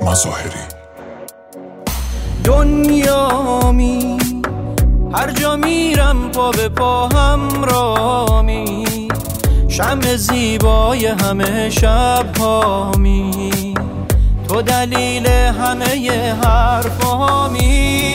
مظاهری. دنیامی هر جا میرم پا به پا همرامی، شمع زیبای همه شب‌هامی، تو دلیل همه حرفامی.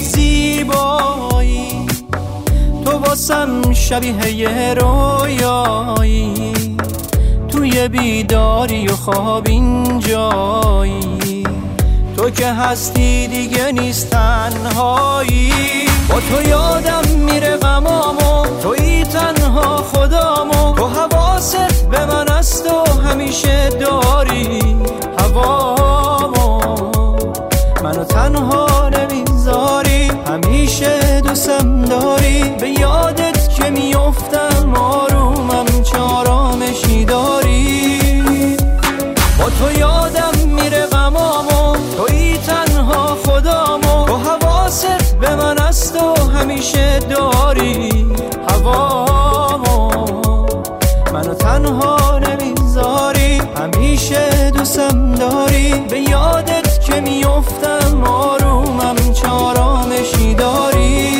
زیبایی تو واسم شبیه یه رویایی، توی بیداری و خواب اینجایی، تو که هستی دیگه نیست تنهایی. با تو یادم میره غمامو، تویی تنها خدامو، تو حواست به من است و همیشه داری هوامو، منو تنها نمیذاری، همیشه دوستم داری. به یادت که میافتم آرومم چه آرامشی داری. با تو یادم میره غمامو، تویی تنها خدامو، تو حواست به من است و همیشه داری هوامو، منو تنها نمیذاری، همیشه دوستم داری. به یادت که میافتم آرومم چه آرامشی داری.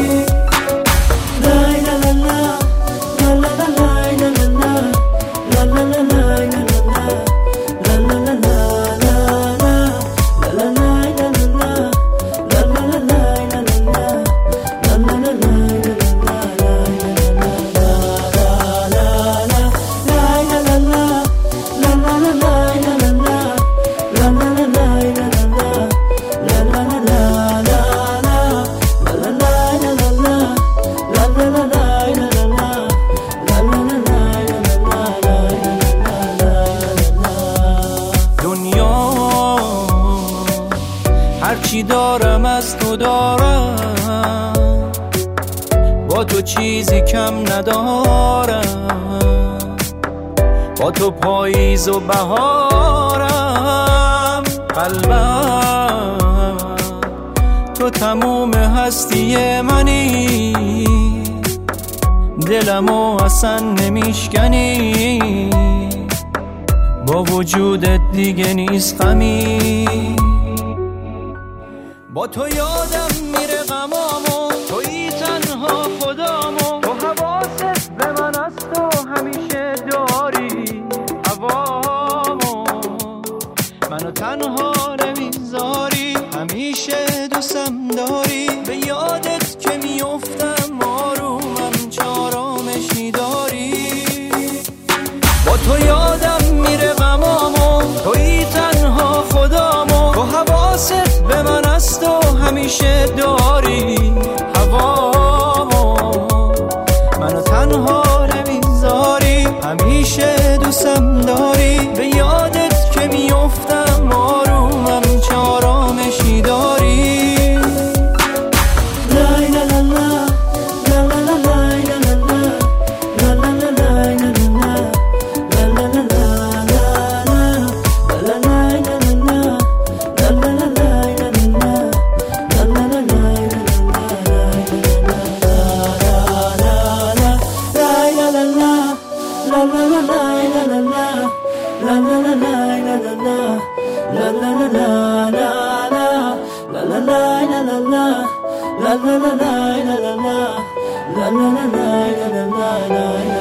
هرچی دارم از تو دارم، با تو چیزی کم ندارم، با تو پاییز و بهارم. قلبم تو تموم هستی منی، دلمو اصلا نمیشکنی، با وجودت دیگه نیست غمی. با تو یادم میره غمامو، تویی تنها خدامو، تو حواست به من است و همیشه داری هوامو، منو تنها نمیذاری، همیشه دوستم داری. به یادت که میافتم آرومم چه آرامشی داری. با تو یادم میره غمامو، تویی تنها خدامو، تو حواست به من است و همیشه داری هوامو، منو تنها نمیذاری، همیشه دوستم داری. به یادت که میافتم آرومم چه آرامشی داری. La la la la la la la la la la la la la la la la.